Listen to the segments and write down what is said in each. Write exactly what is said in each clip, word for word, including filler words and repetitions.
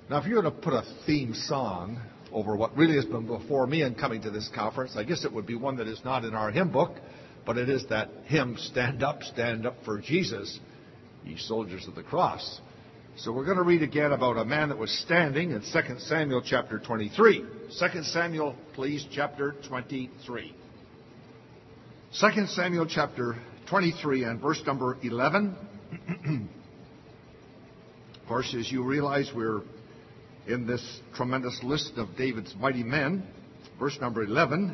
Now, if you're going to put a theme song over what really has been before me in coming to this conference, I guess it would be one that is not in our hymn book, but it is that hymn, Stand Up, Stand Up for Jesus, Ye Soldiers of the Cross. So we're going to read again about a man that was standing in Second Samuel chapter twenty-three. Second Samuel, please, chapter twenty-three. Second Samuel chapter twenty-three and verse number eleven. Of course, as you realize, we're in this tremendous list of David's mighty men. Verse number eleven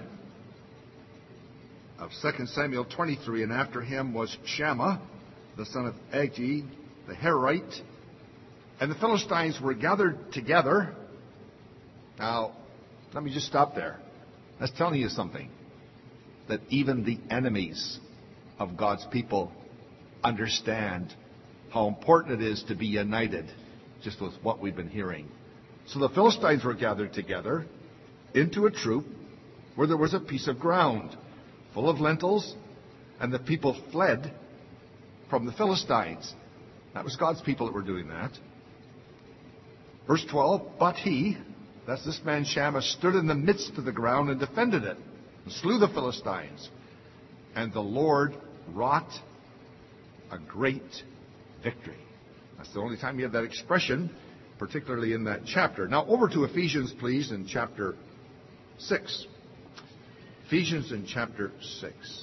of Second Samuel twenty-three, and after him was Shammah, the son of Agee, the Herite, and the Philistines were gathered together. Now, let me just stop there. That's telling you something. That even the enemies of God's people understand how important it is to be united, just with what we've been hearing. So the Philistines were gathered together into a troop where there was a piece of ground full of lentils, and the people fled from the Philistines. That was God's people that were doing that. Verse twelve, but he, that's this man Shammah, stood in the midst of the ground and defended it, and slew the Philistines. And the Lord wrought a great victory. That's the only time you have that expression, particularly in that chapter. Now over to Ephesians, please, in chapter six. Ephesians in chapter six.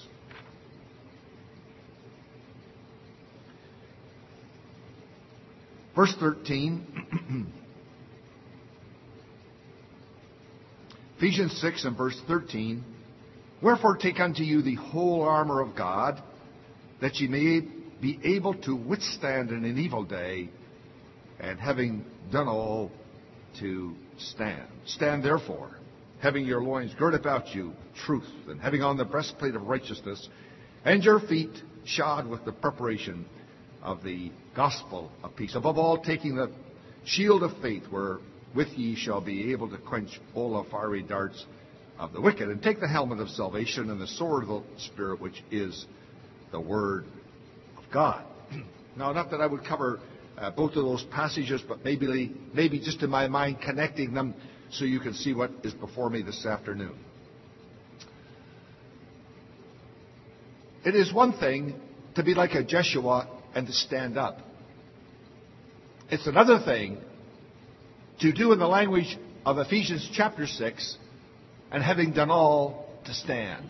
Verse thirteen. Ephesians six and verse thirteen. Wherefore take unto you the whole armor of God, that ye may be able to withstand in an evil day, and having done all, to stand. Stand therefore, having your loins girt about you, truth, and having on the breastplate of righteousness, and your feet shod with the preparation of the gospel of peace. Above all, taking the shield of faith, wherewith ye shall be able to quench all the fiery darts of the wicked, and take the helmet of salvation and the sword of the Spirit, which is the word of God. Now, not that I would cover uh, both of those passages, but maybe, maybe just in my mind connecting them so you can see what is before me this afternoon. It is one thing to be like a Jeshua and to stand up. It's another thing to do in the language of Ephesians chapter six, and having done all, to stand.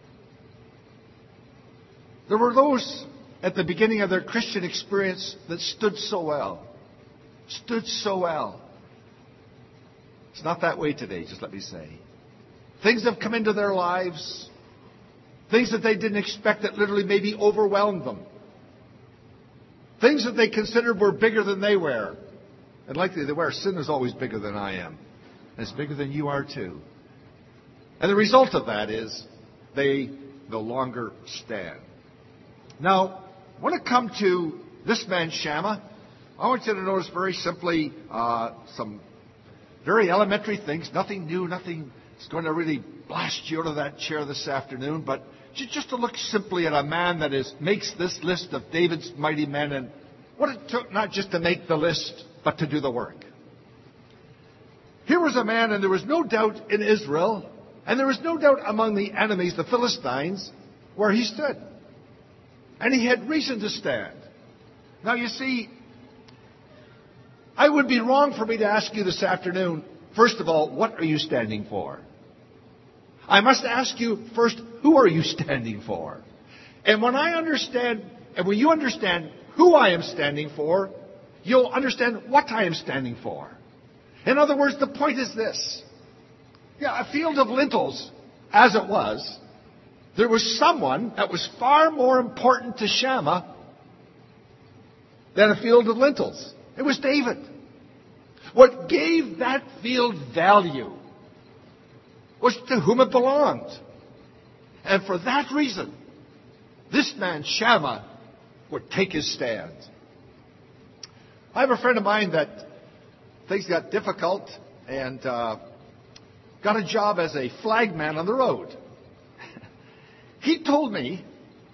There were those at the beginning of their Christian experience that stood so well. Stood so well. It's not that way today, just let me say. Things have come into their lives. Things that they didn't expect that literally maybe overwhelmed them. Things that they considered were bigger than they were. And likely they were. Sin is always bigger than I am. And it's bigger than you are too. And the result of that is they no longer stand. Now, when it comes to this man Shammah, I want you to notice very simply uh, some very elementary things. Nothing new, nothing that's going to really blast you out of that chair this afternoon. But just to look simply at a man that is makes this list of David's mighty men, and what it took not just to make the list, but to do the work. Here was a man, and there was no doubt in Israel, and there was no doubt among the enemies, the Philistines, where he stood. And he had reason to stand. Now you see, I would be wrong for me to ask you this afternoon, first of all, what are you standing for? I must ask you first, who are you standing for? And when I understand, and when you understand who I am standing for, you'll understand what I am standing for. In other words, the point is this. Yeah, a field of lentils, as it was, there was someone that was far more important to Shammah than a field of lentils. It was David. What gave that field value was to whom it belonged. And for that reason, this man Shammah would take his stand. I have a friend of mine that things got difficult and uh, got a job as a flagman on the road. He told me,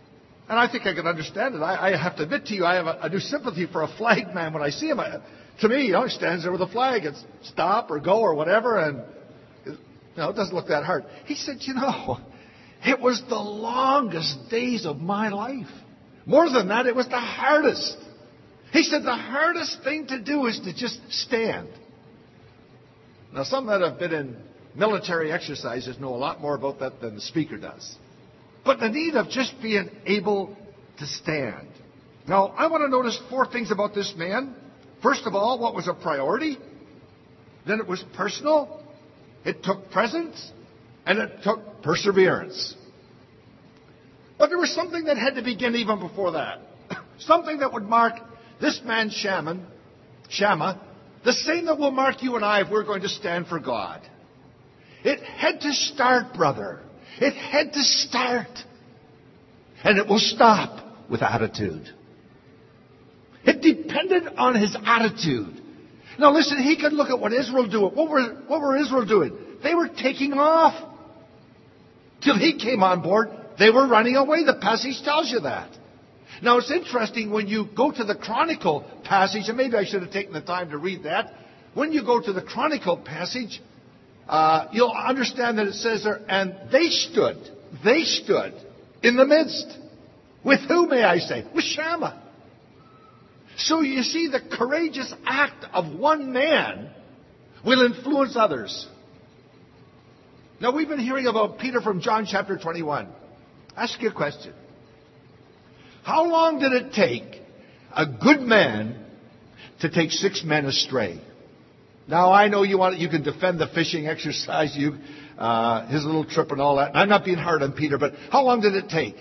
And I think I can understand it. I, I have to admit to you, I have a, a new sympathy for a flag man when I see him. I, to me, you know, he stands there with a flag. It's stop or go or whatever, and you know, it doesn't look that hard. He said, you know, it was the longest days of my life. More than that, it was the hardest. He said the hardest thing to do is to just stand. Now, some that have been in military exercises know a lot more about that than the speaker does. But the need of just being able to stand. Now, I want to notice four things about this man. First of all, what was a priority? Then it was personal. It took presence. And it took perseverance. But there was something that had to begin even before that. Something that would mark this man, Shammah, Shammah, the same that will mark you and I if we're going to stand for God. It had to start, brother. It had to start. And it will stop with attitude. It depended on his attitude. Now listen, he could look at what Israel did. What were, what were Israel doing? They were taking off. Till he came on board, they were running away. The passage tells you that. Now it's interesting when you go to the Chronicle passage, and maybe I should have taken the time to read that. When you go to the Chronicle passage, uh, you'll understand that it says there, and they stood, they stood in the midst. With who, may I say? With Shammah. So you see, the courageous act of one man will influence others. Now we've been hearing about Peter from John chapter twenty-one. Ask you a question. How long did it take a good man to take six men astray? Now, I know you want you can defend the fishing exercise, you, uh, his little trip and all that. I'm not being hard on Peter, but how long did it take?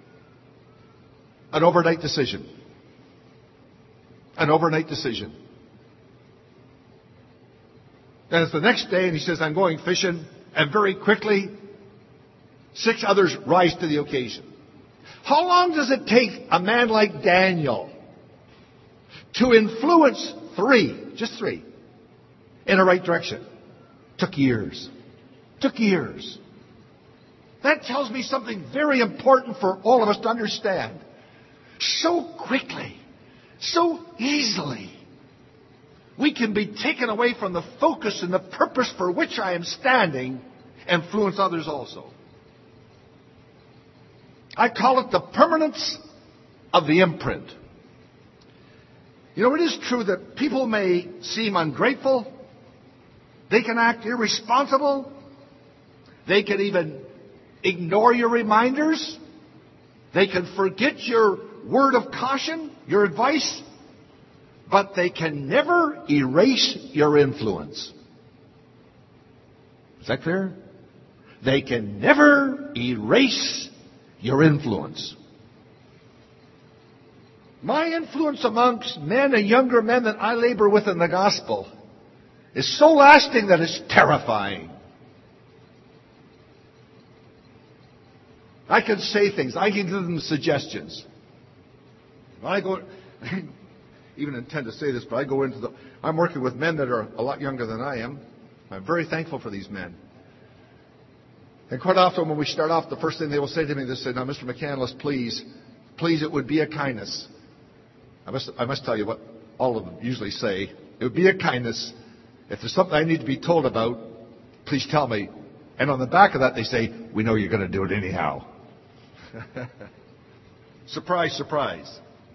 An overnight decision. An overnight decision. And it's the next day, and he says, I'm going fishing, and very quickly, six others rise to the occasion. How long does it take a man like Daniel to influence three, just three, in the right direction? Took years. Took years. That tells me something very important for all of us to understand. So quickly, so easily, we can be taken away from the focus and the purpose for which I am standing, influence others also. I call it the permanence of the imprint. You know, it is true that people may seem ungrateful. They can act irresponsible. They can even ignore your reminders. They can forget your word of caution, your advice. But they can never erase your influence. Is that clear? They can never erase your influence. My influence amongst men and younger men that I labor with in the gospel is so lasting that it's terrifying. I can say things. I can give them suggestions. I go, I even intend to say this, but I go into the, I'm working with men that are a lot younger than I am. I'm very thankful for these men. And quite often when we start off, the first thing they will say to me, they say, now, Mister McCandless, please, please, it would be a kindness. I must, I must tell you what all of them usually say. It would be a kindness. If there's something I need to be told about, please tell me. And on the back of that, they say, we know you're going to do it anyhow. Surprise, surprise.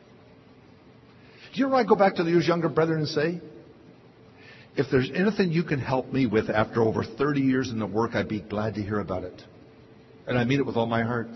Do you know what I go back to those younger brethren and say? If there's anything you can help me with after over thirty years in the work, I'd be glad to hear about it. And I mean it with all my heart.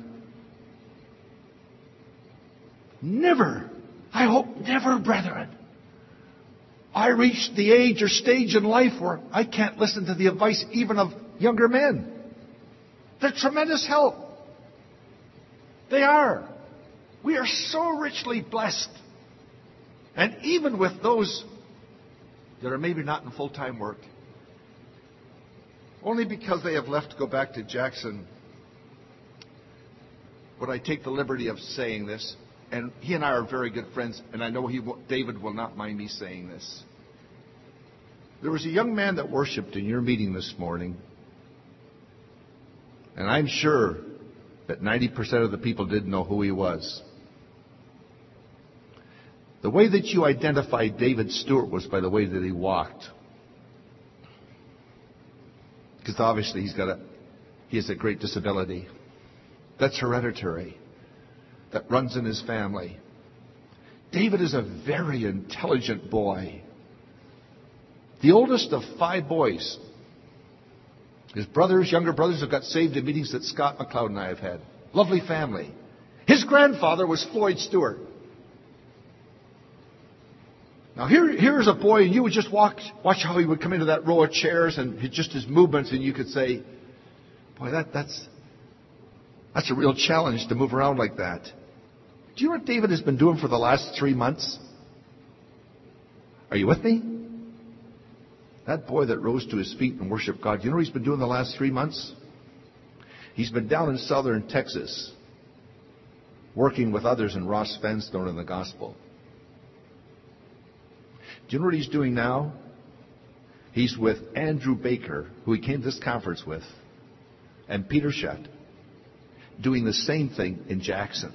Never, I hope never, brethren, I reach the age or stage in life where I can't listen to the advice even of younger men. They're tremendous help. They are. We are so richly blessed. And even with those that are maybe not in full-time work, only because they have left to go back to Jackson, would I take the liberty of saying this. And he and I are very good friends, and I know he, David will not mind me saying this. There was a young man that worshiped in your meeting this morning, and I'm sure that ninety percent of the people didn't know who he was. The way that you identified David Stewart was by the way that he walked. Because obviously he's got a, he has a great disability. That's hereditary. That runs in his family. David is a very intelligent boy. The oldest of five boys. His brothers, younger brothers, have got saved in meetings that Scott McLeod and I have had. Lovely family. His grandfather was Floyd Stewart. Now here, here's a boy, and you would just walk, watch how he would come into that row of chairs and just his movements, and you could say, boy, that, that's, that's a real challenge to move around like that. Do you know what David has been doing for the last three months? Are you with me? That boy that rose to his feet and worshiped God, you know what he's been doing the last three months? He's been down in southern Texas, working with others in Ross Fenstone in the gospel. Do you know what he's doing now? He's with Andrew Baker, who he came to this conference with, and Peter Shutt, doing the same thing in Jackson.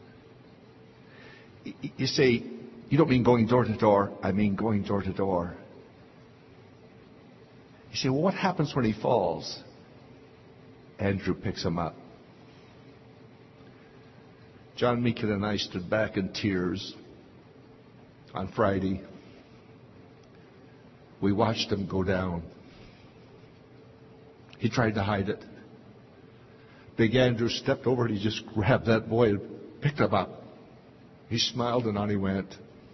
You say, you don't mean going door to door. I mean going door to door. You say, well, what happens when he falls? Andrew picks him up. John Meekin and I stood back in tears on Friday. We watched him go down. He tried to hide it. Big Andrew stepped over and he just grabbed that boy and picked him up. He smiled and on he went.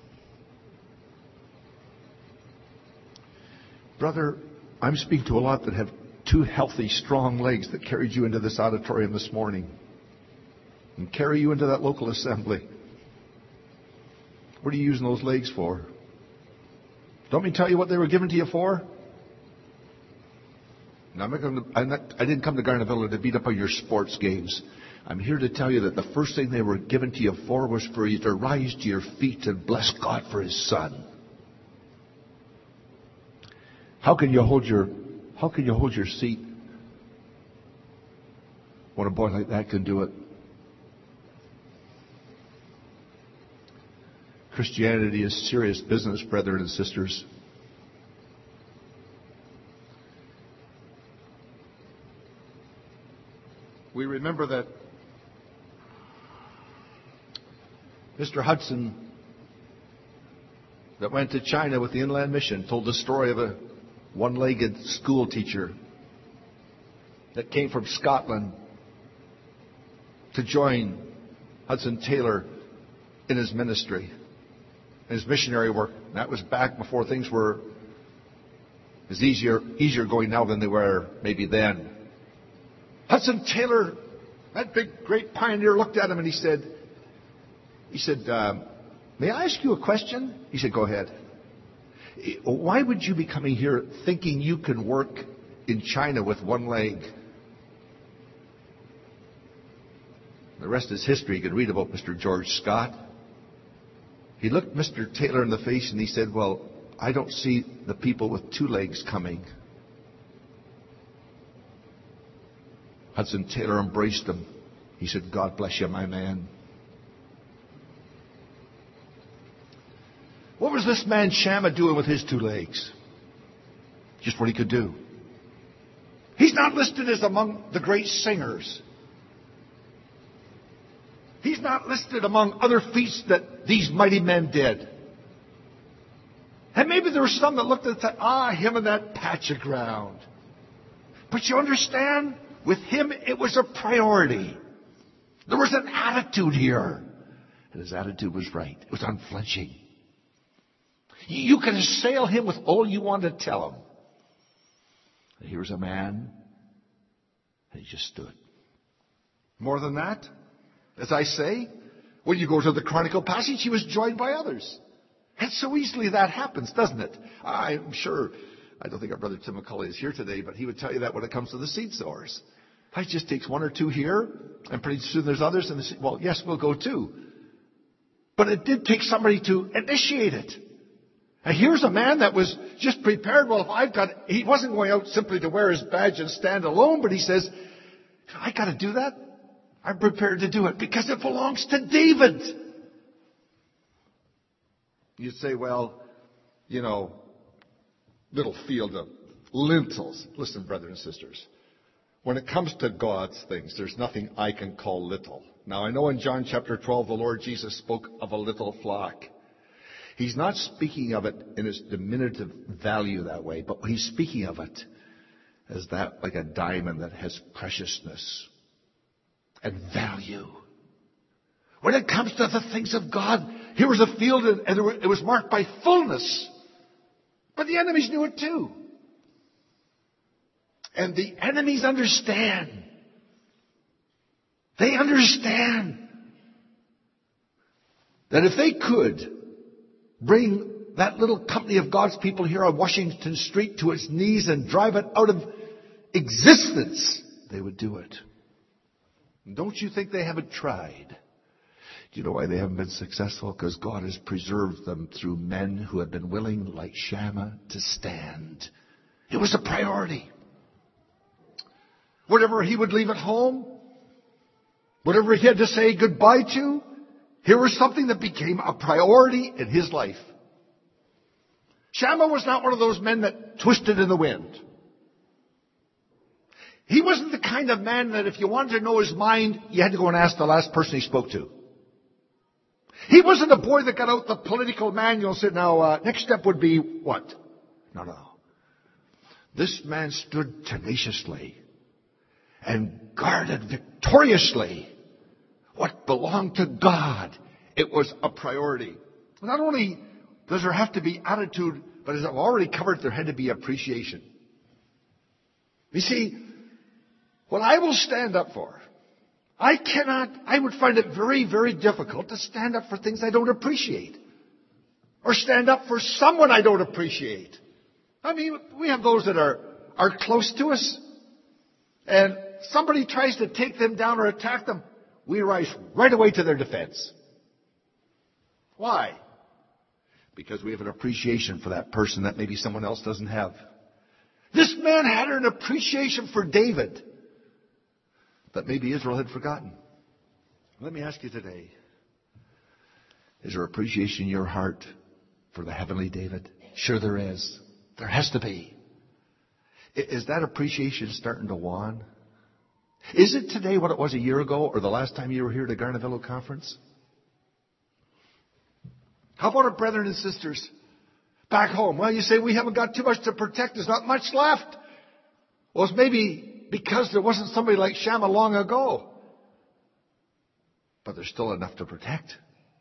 Brother, I'm speaking to a lot that have two healthy, strong legs that carried you into this auditorium this morning and carry you into that local assembly. What are you using those legs for? Don't me tell you what they were given to you for? Now, I'm not going to, I'm not, I didn't come to Garnavilla to beat up on your sports games. I'm here to tell you that the first thing they were given to you for was for you to rise to your feet and bless God for His Son. How can you hold your, how can you hold your seat when a boy like that can do it? Christianity is serious business, brethren and sisters. We remember that Mister Hudson, that went to China with the Inland Mission, told the story of a one-legged school teacher that came from Scotland to join Hudson Taylor in his ministry, in his missionary work. And that was back before things were as easier, easier going now than they were maybe then. Hudson Taylor, that big, great pioneer, looked at him and he said, he said, um, may I ask you a question? He said, go ahead. Why would you be coming here thinking you can work in China with one leg? The rest is history. You can read about Mister George Scott. He looked Mister Taylor in the face and he said, well, I don't see the people with two legs coming. Hudson Taylor embraced him. He said, God bless you, my man. What was this man Shammah doing with his two legs? Just what he could do. He's not listed as among the great singers. He's not listed among other feats that these mighty men did. And maybe there were some that looked at that, ah, him and that patch of ground. But you understand, with him it was a priority. There was an attitude here. And his attitude was right. It was unflinching. You can assail him with all you want to tell him. And here's a man, and he just stood. More than that, as I say, when you go to the Chronicle passage, he was joined by others. And so easily that happens, doesn't it? I'm sure, I don't think our brother Tim McCulley is here today, but he would tell you that when it comes to the seed sowers. It just takes one or two here, and pretty soon there's others, and they say, well, yes, we'll go too. But it did take somebody to initiate it. And here's a man that was just prepared. Well, if I've got, he wasn't going out simply to wear his badge and stand alone, but he says, I got to do that. I'm prepared to do it because it belongs to David. You'd say, well, you know, little field of lentils. Listen, brothers and sisters. When it comes to God's things, there's nothing I can call little. Now, I know in John chapter twelve, the Lord Jesus spoke of a little flock. He's not speaking of it in its diminutive value that way, but he's speaking of it as that like a diamond that has preciousness and value. When it comes to the things of God, here was a field and it was marked by fullness. But the enemies knew it too. And the enemies understand. They understand that if they could bring that little company of God's people here on Washington Street to its knees and drive it out of existence, they would do it. Don't you think they haven't tried? Do you know why they haven't been successful? Because God has preserved them through men who have been willing, like Shammah, to stand. It was a priority. Whatever he would leave at home, whatever he had to say goodbye to, here was something that became a priority in his life. Shammah was not one of those men that twisted in the wind. He wasn't the kind of man that if you wanted to know his mind, you had to go and ask the last person he spoke to. He wasn't a boy that got out the political manual and said, now, uh, next step would be what? No, no. This man stood tenaciously and guarded victoriously what belonged to God. It was a priority. Not only does there have to be attitude, but as I've already covered, there had to be appreciation. You see, what I will stand up for, I cannot, I would find it very, very difficult to stand up for things I don't appreciate. Or stand up for someone I don't appreciate. I mean, we have those that are, are close to us. And somebody tries to take them down or attack them, we rise right away to their defense. Why? Because we have an appreciation for that person that maybe someone else doesn't have. This man had an appreciation for David that maybe Israel had forgotten. Let me ask you today, is there appreciation in your heart for the heavenly David? Sure there is. There has to be. Is that appreciation starting to wane? Is it today what it was a year ago or the last time you were here at the Garnavillo conference? How about our brethren and sisters back home? Well, you say we haven't got too much to protect. There's not much left. Well, it's maybe because there wasn't somebody like Shammah long ago. But there's still enough to protect.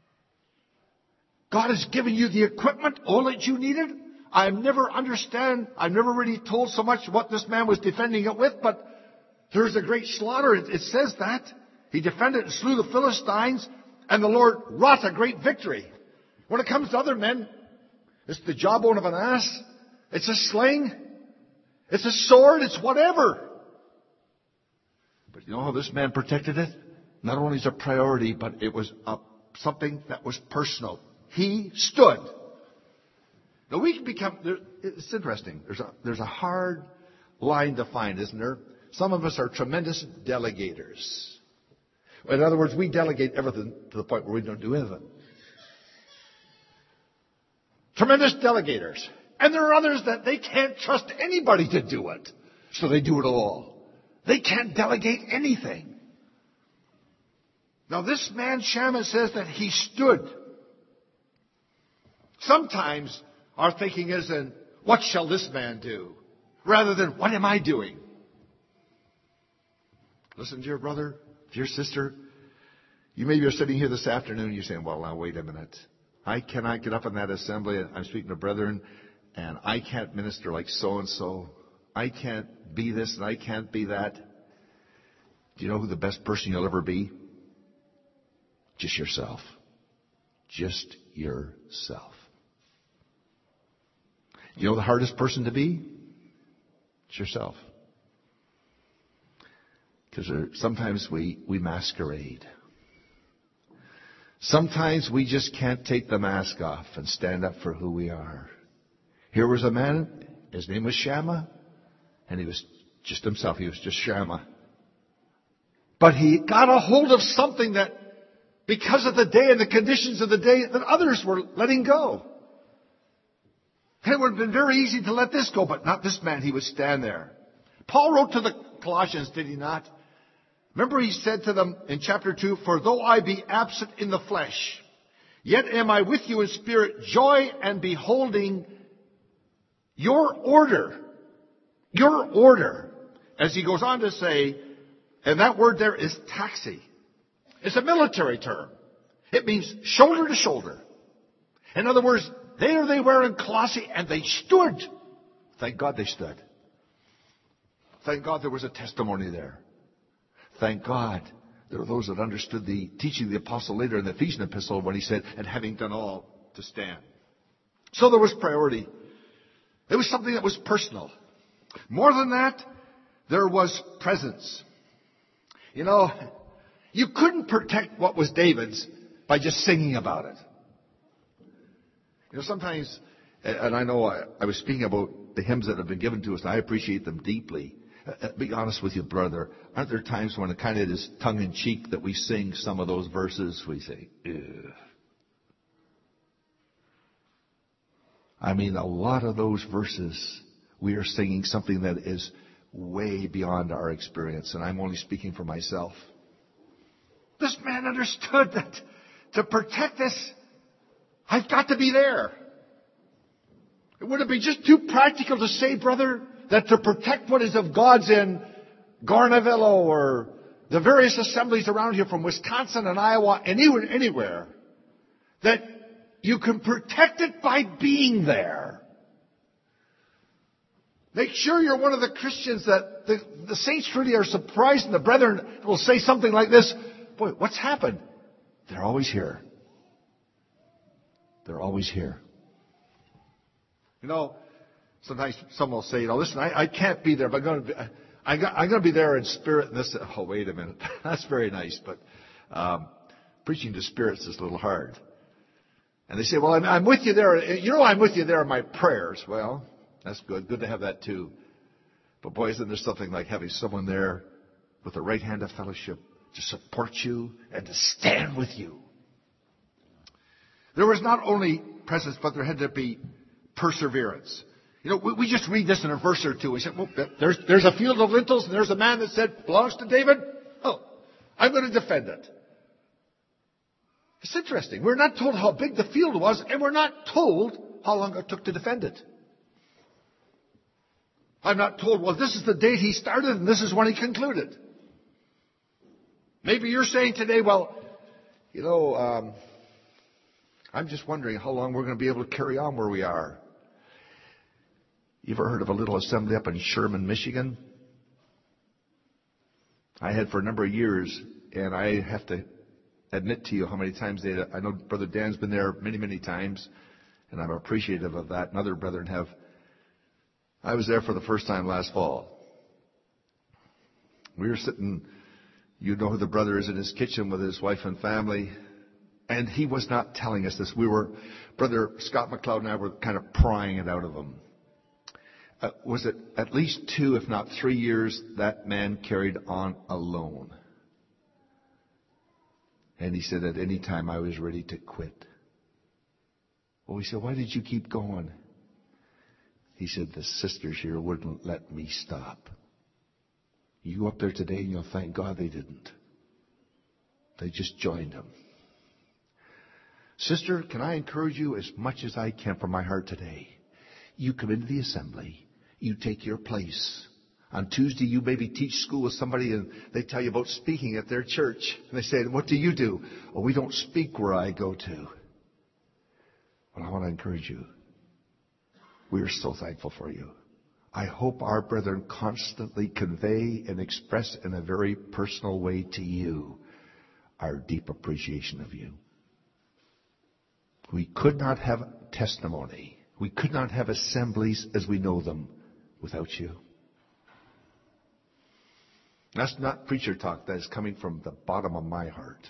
God has given you the equipment, all that you needed. I never understand, I've never really told so much what this man was defending it with, but there's a great slaughter. It, it says that. He defended and slew the Philistines, and the Lord wrought a great victory. When it comes to other men, it's the jawbone of an ass. It's a sling. It's a sword. It's whatever. But you know how this man protected it? Not only is it a priority, but it was a, something that was personal. He stood. Now we can become, there, it's interesting. There's a, there's a hard line to find, isn't there? Some of us are tremendous delegators. In other words, we delegate everything to the point where we don't do anything. Tremendous delegators. And there are others that they can't trust anybody to do it. So they do it all. They can't delegate anything. Now this man Shammah says that he stood. Sometimes our thinking is in, what shall this man do? Rather than, what am I doing? Listen, dear brother, dear sister, you maybe are sitting here this afternoon and you're saying, well, now wait a minute. I cannot get up in that assembly. I'm speaking to brethren, and I can't minister like so-and-so. I can't be this and I can't be that. Do you know who the best person you'll ever be? Just yourself. Just yourself. You know the hardest person to be? It's yourself. Because sometimes we, we masquerade. Sometimes we just can't take the mask off and stand up for who we are. Here was a man, his name was Shammah, and he was just himself. He was just Shammah. But he got a hold of something that, because of the day and the conditions of the day, that others were letting go. It would have been very easy to let this go, but not this man. He would stand there. Paul wrote to the Colossians, did he not? Remember he said to them in chapter two, "For though I be absent in the flesh, yet am I with you in spirit, joy and beholding your order." Your order. As he goes on to say, and that word there is taxi. It's a military term. It means shoulder to shoulder. In other words, there they were in Colossae and they stood. Thank God they stood. Thank God there was a testimony there. Thank God there were those that understood the teaching of the apostle later in the Ephesian epistle when he said, "And having done all, to stand." So there was priority. It was something that was personal. More than that, there was presence. You know, you couldn't protect what was David's by just singing about it. You know, sometimes, and I know I, I was speaking about the hymns that have been given to us, and I appreciate them deeply. Uh, be honest with you, brother. Aren't there times when it kind of is tongue-in-cheek that we sing some of those verses? We say, ugh. I mean, a lot of those verses, we are singing something that is way beyond our experience, and I'm only speaking for myself. This man understood that to protect this, I've got to be there. Would it be just too practical to say, brother, that to protect what is of God's in Garnavillo or the various assemblies around here from Wisconsin and Iowa and even anywhere, that you can protect it by being there? Make sure you're one of the Christians that the, the saints truly are surprised, and the brethren will say something like this, "Boy, what's happened?" They're always here. They're always here. You know, sometimes someone will say, "You know, listen, I, I can't be there, but I'm going to be, I got, I'm going to be there in spirit." And this, oh, wait a minute, that's very nice, but um, preaching to spirits is a little hard. And they say, "Well, I'm, I'm with you there. You know, I'm with you there in my prayers." Well, that's good. Good to have that too. But boy, isn't there something like having someone there with the right hand of fellowship to support you and to stand with you? There was not only presence, but there had to be perseverance. You know, we, we just read this in a verse or two. We said, well, there's, there's a field of lentils, and there's a man that said, "Belongs to David. Oh, I'm going to defend it." It's interesting. We're not told how big the field was, and we're not told how long it took to defend it. I'm not told, well, this is the date he started, and this is when he concluded. Maybe you're saying today, well, you know, um, I'm just wondering how long we're going to be able to carry on where we are. You ever heard of a little assembly up in Sherman, Michigan? I had for a number of years, and I have to admit to you how many times they, I know Brother Dan's been there many, many times, and I'm appreciative of that, and other brethren have. I was there for the first time last fall. We were sitting, you know who the brother is, in his kitchen with his wife and family, and he was not telling us this. We were, Brother Scott McLeod and I were kind of prying it out of him. Uh, was it at least two, if not three years, that man carried on alone? And he said, at any time I was ready to quit. Well, we said, why did you keep going? He said, the sisters here wouldn't let me stop. You go up there today and you'll thank God they didn't. They just joined him. Sister, can I encourage you as much as I can from my heart today? You come into the assembly. You take your place. On Tuesday, you maybe teach school with somebody and they tell you about speaking at their church. And they say, what do you do? Oh, we don't speak where I go to. Well, I want to encourage you. We are so thankful for you. I hope our brethren constantly convey and express in a very personal way to you our deep appreciation of you. We could not have testimony. We could not have assemblies as we know them without you. That's not preacher talk. That is coming from the bottom of my heart.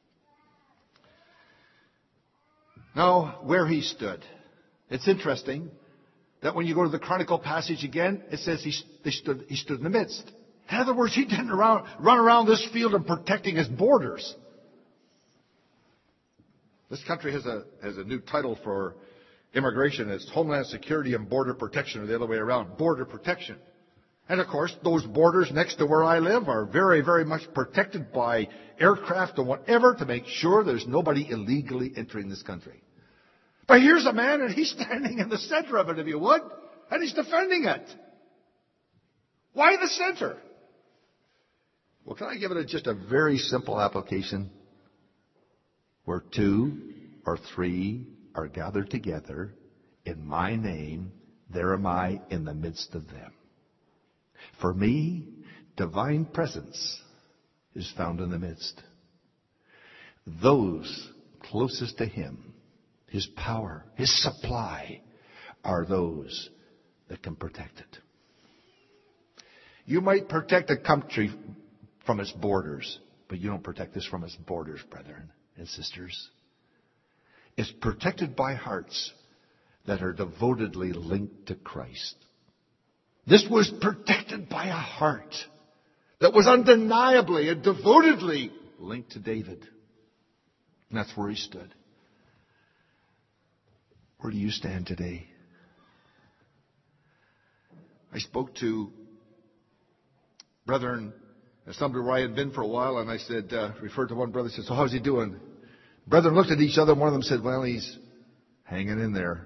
Now, where he stood. It's interesting that when you go to the Chronicle passage again, it says he, they stood, he stood in the midst. In other words, he didn't around, run around this field and protecting his borders. This country has a, has a new title for Immigration is Homeland Security and Border Protection, or the other way around, Border Protection. And of course, those borders next to where I live are very, very much protected by aircraft and whatever to make sure there's nobody illegally entering this country. But here's a man, and he's standing in the center of it, if you would, and he's defending it. Why the center? Well, can I give it a, just a very simple application? Where two or three are gathered together in my name, there am I in the midst of them. For me, divine presence is found in the midst. Those closest to Him, His power, His supply, are those that can protect it. You might protect a country from its borders, but you don't protect this from its borders, brethren and sisters. It's protected by hearts that are devotedly linked to Christ. This was protected by a heart that was undeniably and devotedly linked to David. And that's where he stood. Where do you stand today? I spoke to brethren, somebody where I had been for a while, and I said, uh, referred to one brother, said, so how's he doing? Brethren looked at each other, and one of them said, well, he's hanging in there.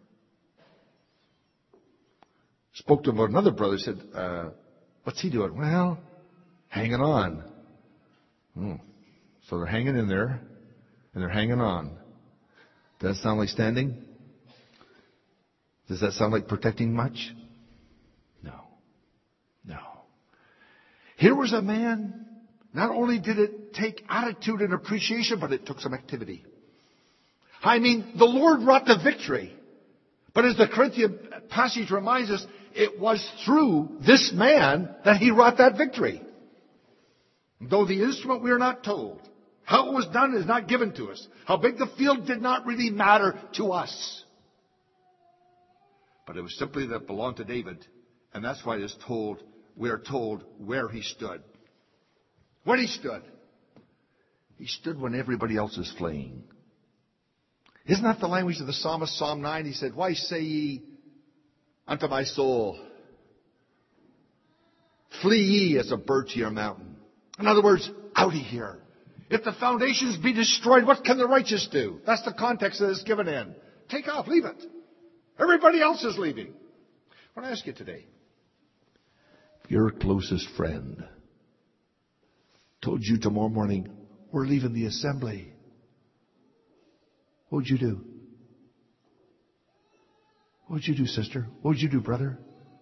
Spoke to him about another brother, said, uh, what's he doing? Well, hanging on. Hmm. So they're hanging in there, and they're hanging on. Does that sound like standing? Does that sound like protecting much? No. No. Here was a man, not only did it take attitude and appreciation, but it took some activity. I mean, the Lord wrought the victory. But as the Corinthian passage reminds us, it was through this man that he wrought that victory. Though the instrument we are not told. How it was done is not given to us. How big the field did not really matter to us. But it was simply that it belonged to David. And that's why it is told, we are told where he stood. When he stood. He stood when everybody else is fleeing. Isn't that the language of the psalmist, Psalm nine? He said, why say ye unto my soul, flee ye as a bird to your mountain? In other words, out of here. If the foundations be destroyed, what can the righteous do? That's the context that it's given in. Take off, leave it. Everybody else is leaving. I want to ask you today, if your closest friend told you tomorrow morning, we're leaving the assembly, what would you do? What would you do, sister? What would you do, brother?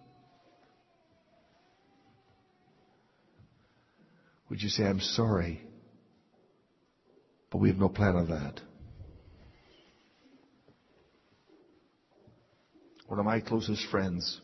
Would you say, I'm sorry, but we have no plan of that? One of my closest friends,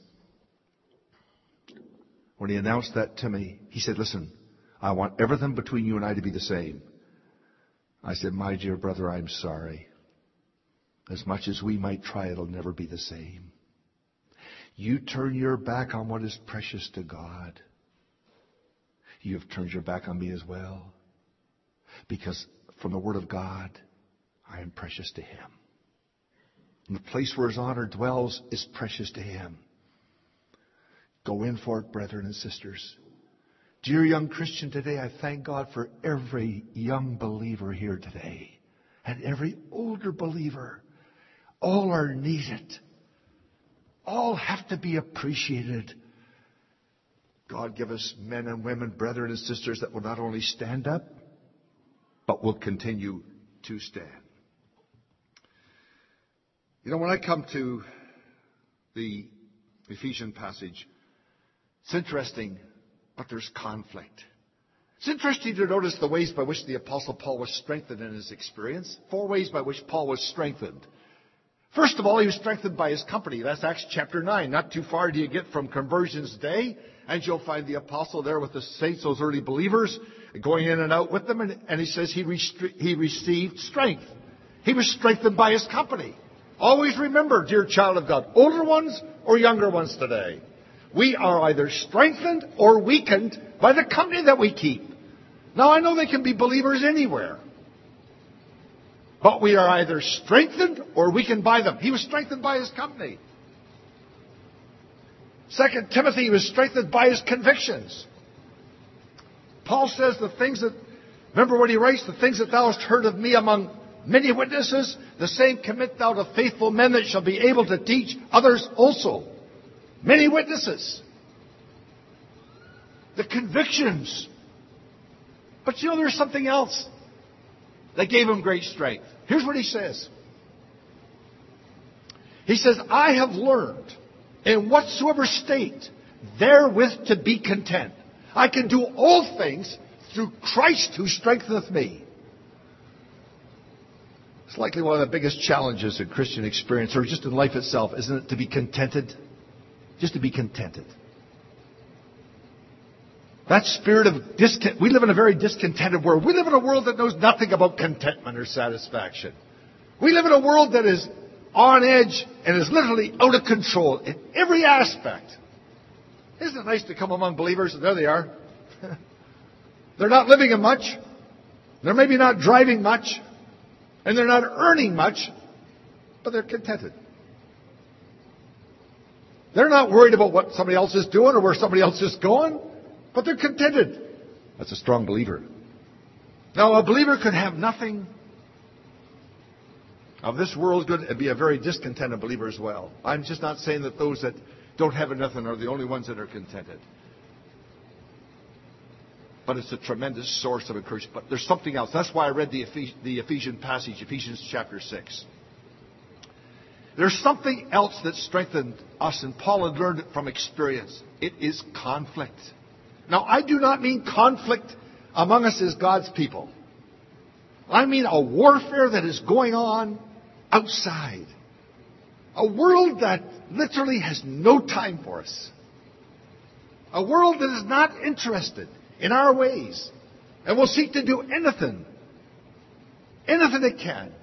when he announced that to me, he said, listen, I want everything between you and I to be the same. I said, my dear brother, I'm sorry. As much as we might try, it'll never be the same. You turn your back on what is precious to God. You have turned your back on me as well. Because from the Word of God, I am precious to Him. And the place where His honor dwells is precious to Him. Go in for it, brethren and sisters. Dear young Christian, today I thank God for every young believer here today. And every older believer. All are needed. All have to be appreciated. God give us men and women, brethren and sisters that will not only stand up, but will continue to stand. You know, when I come to the Ephesian passage, it's interesting, but there's conflict. It's interesting to notice the ways by which the Apostle Paul was strengthened in his experience. Four ways by which Paul was strengthened. First of all, he was strengthened by his company. That's Acts chapter nine. Not too far do you get from Conversions Day. And you'll find the apostle there with the saints, those early believers, going in and out with them. And, and he says he, restre- he received strength. He was strengthened by his company. Always remember, dear child of God, older ones or younger ones today, we are either strengthened or weakened by the company that we keep. Now, I know they can be believers anywhere. But we are either strengthened or weakened by them. He was strengthened by his company. Second Timothy was strengthened by his convictions. Paul says the things that, remember what he writes, the things that thou hast heard of me among many witnesses, the same commit thou to faithful men that shall be able to teach others also. Many witnesses. The convictions. But you know, there's something else that gave him great strength. Here's what he says. He says, I have learned in whatsoever state therewith to be content. I can do all things through Christ who strengtheneth me. It's likely one of the biggest challenges in Christian experience, or just in life itself, isn't it, to be contented? Just to be contented. That spirit of discontent. We live in a very discontented world. We live in a world that knows nothing about contentment or satisfaction. We live in a world that is on edge and is literally out of control in every aspect. Isn't it nice to come among believers? And there they are. They're not living in much. They're maybe not driving much. And they're not earning much. But they're contented. They're not worried about what somebody else is doing or where somebody else is going. But they're contented. That's a strong believer. Now, a believer could have nothing of this world good and be a very discontented believer as well. I'm just not saying that those that don't have nothing are the only ones that are contented. But it's a tremendous source of encouragement. But there's something else. That's why I read the, Ephes- the Ephesian passage, Ephesians chapter six. There's something else that strengthened us, and Paul had learned it from experience. It is conflict. Now, I do not mean conflict among us as God's people. I mean a warfare that is going on outside. A world that literally has no time for us. A world that is not interested in our ways and will seek to do anything, anything it can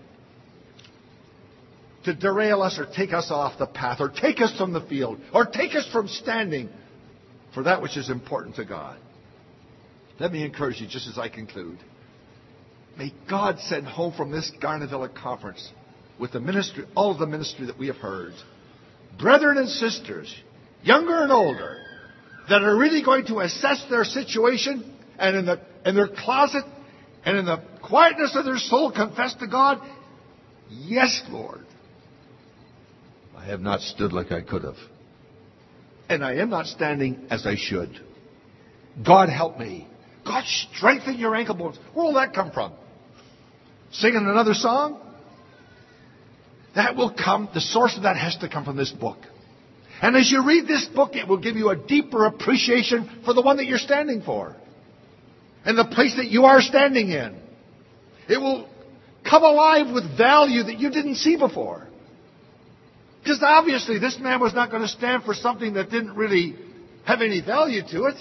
to derail us or take us off the path or take us from the field or take us from standing for that which is important to God. Let me encourage you just as I conclude. May God send home from this Garnavilla conference with the ministry, all of the ministry that we have heard, brethren and sisters, younger and older, that are really going to assess their situation and in, the, in their closet and in the quietness of their soul confess to God, yes, Lord, I have not stood like I could have. And I am not standing as I should. God help me. God strengthen your ankle bones. Where will that come from? Singing another song? That will come, the source of that has to come from this book. And as you read this book, it will give you a deeper appreciation for the one that you're standing for. And the place that you are standing in. It will come alive with value that you didn't see before. Because obviously this man was not going to stand for something that didn't really have any value to it.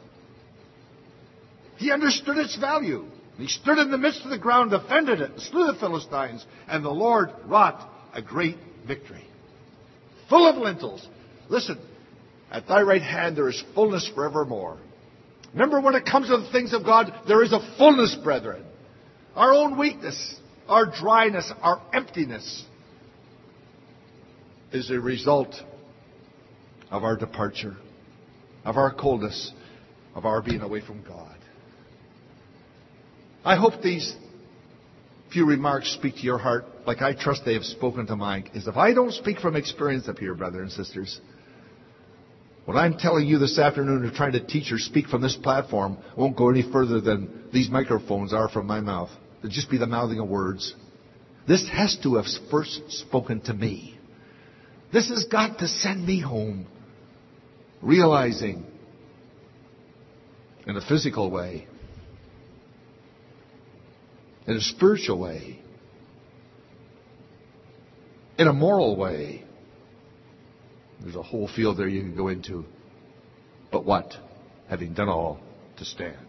He understood its value. He stood in the midst of the ground, defended it, and slew the Philistines, and the Lord wrought a great victory. Full of lentils. Listen, at thy right hand there is fullness forevermore. Remember, when it comes to the things of God, there is a fullness, brethren. Our own weakness, our dryness, our emptiness is a result of our departure, of our coldness, of our being away from God. I hope these few remarks speak to your heart like I trust they have spoken to mine. Is if I don't speak from experience up here, brothers and sisters, what I'm telling you this afternoon or trying to teach or speak from this platform won't go any further than these microphones are from my mouth. It'll just be the mouthing of words. This has to have first spoken to me. This has got to send me home, realizing in a physical way, in a spiritual way, in a moral way. There's a whole field there you can go into. But what? Having done all, to stand.